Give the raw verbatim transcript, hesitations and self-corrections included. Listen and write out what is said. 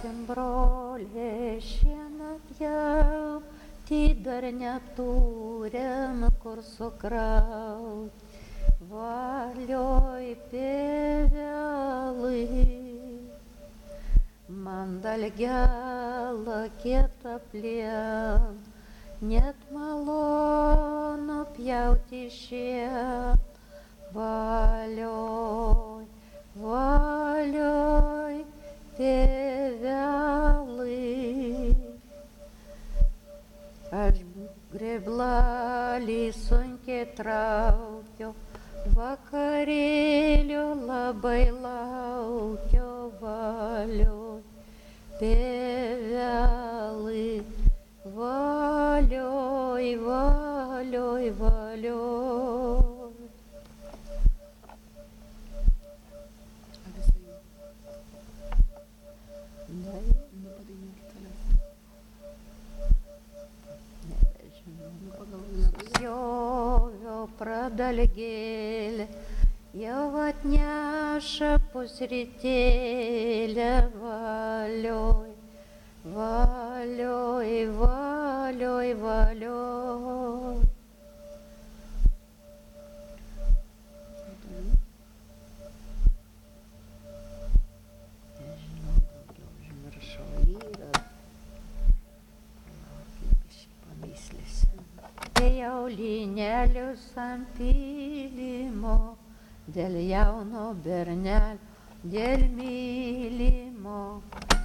Broliai, šieną pjauti dar neturim kur sukraut. Valioj pievelai, man dalgelą kietą plien, net malonu pjauti šieną. Valioj, valioj pievelai, aš grėblalį sunkiai traukiau, vakarėlio labai laukiau. Valioj pievelai, valioj, valioj, valioj. Jovio pradalgėlė jau atneša pusrytėlę. Valioj, valioj, valioj, valioj. Nežinau, daugiau užmiršau vyrą. Jau lynelius ant pylimo, dėl jauno bernelio, dėl mylimo.